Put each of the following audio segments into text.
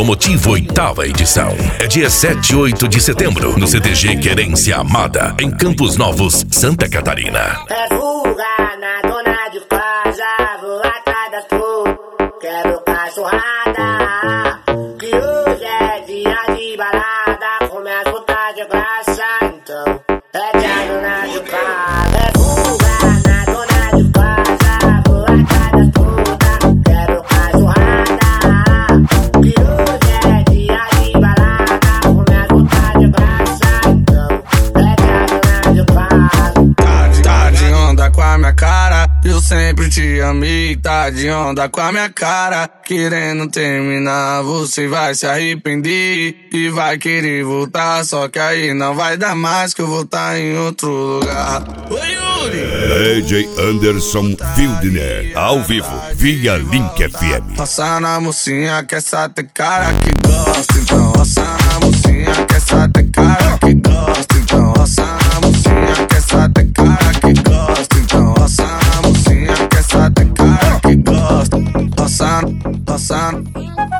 Automotivo 8ª edição. É dia 7 e 8 de setembro, no CTG Querência Amada, em Campos Novos, Santa Catarina. É fuga na dona de casa, vou atrás das putas, quero cachorrada. Que hoje é dia de balada, começa a botar de graça, então é dia dona de casa. É fuga na dona de casa, vou atrás das putas, quero cachorrada. Que hoje é dia de balada, começa a botar de graça, então é dia dona de casa. Tá de onda com a minha cara, eu sempre te amei. Tá de onda com a minha cara, querendo terminar, você vai se arrepender e vai querer voltar, só que aí não vai dar mais, que eu vou estar em outro lugar. Oi, Yuri! DJ Anderson Fildner, ao vivo, via Link FM. Passa na mocinha que essa tem cara que gosta, então passa na mocinha que essa tem cara que gosta, então passa na mocinha que essa tem cara que gosta, então passa na mocinha que essa tem cara que gosta, passando, passando,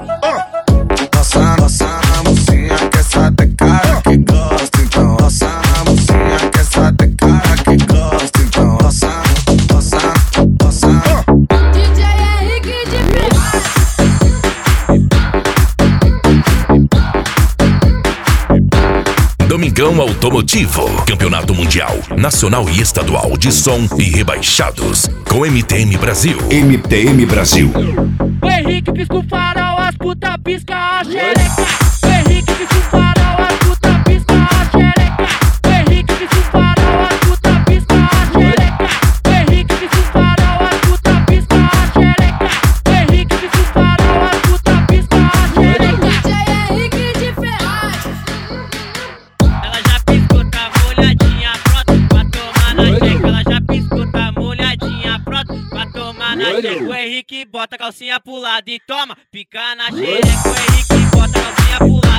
passando na mocinha que essa tem cara que gosta, então passa na mocinha que essa tem cara que gosta, então passando, passando, passando. DJ Henrique de Domingão Automotivo, Campeonato Mundial, Nacional e Estadual de Som e Rebaixados, com MTM Brasil. MTM Brasil. O Henrique pisca o farol, as puta pisca a xereca. O Henrique pisca o farol, as puta pisca a xereca. O Henrique pisca o farol, as puta pisca a xereca. O Henrique pisca o farol, as puta pisca a xereca. O Henrique pisca o farol, as puta pisca a xereca. DJ Henrique de Ferraz. Ela já piscou, tá molhadinha, pronto pra tomar na xereca. Ela já piscou, tá molhadinha, pronto pra tomar na xereca. O Henrique bota a calcinha pro lado e toma, pica na xereca. O Henrique bota a calcinha pro lado.